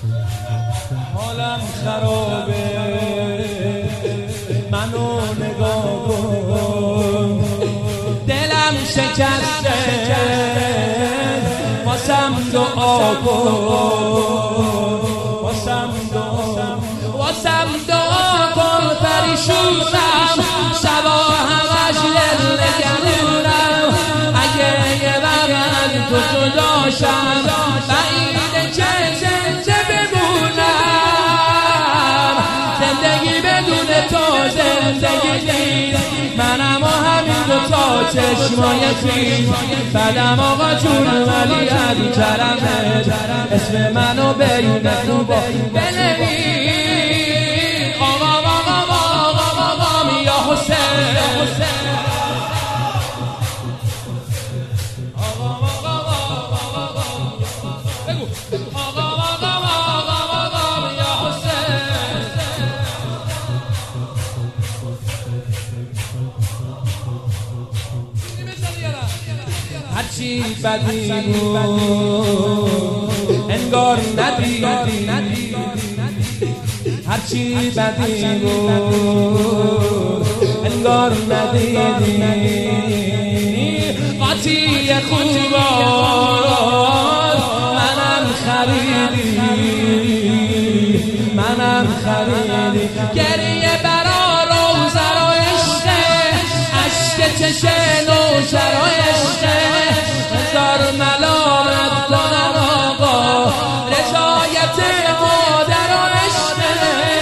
حالم خرابه منو نگاه کن، دلم شکسته واسم دعا کن، واسم دعا کن. پریشونم شبا همش نگرونم، اگه یه وقت تو جداشم بعیده که زنده بمونم. زندگی بدون تو زندگی نیست، منم و همین دوتا چشمای خیش. بعدم آقا جون ولی علی کرمت اسم منو بین خوبا بنویس. آقا یا حسین، بگو آقا یا حسین. هرچی بدی بود انگار ندیدی، هرچی بدی بود انگار ندیدی. قاطی خوبان منم خریدی، گریه برا روزه رو عشقه، عشق چشه نوشه رو عشقه. هزار ملامت کنم آقا، رضایت مادر رو عشقه.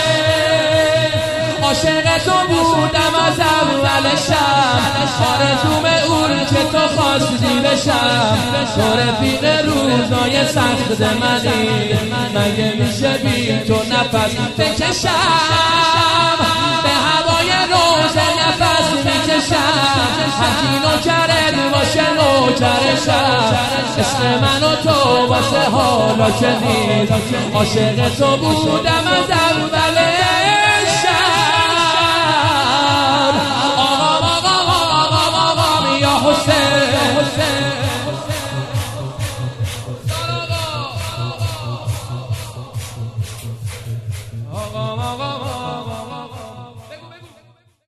عاشق تو بودم از اول شب، آرزوم اون که تو خواستی بشم. تو رفیق روزای سخت منی، مگه میشه بی تو نفس بکشم؟ به هوای روزه نفس میکشم، هرکی نوکرت باشه نوکرشم. عشق من و تو واسه حالا که نیست، عاشق تو بودم از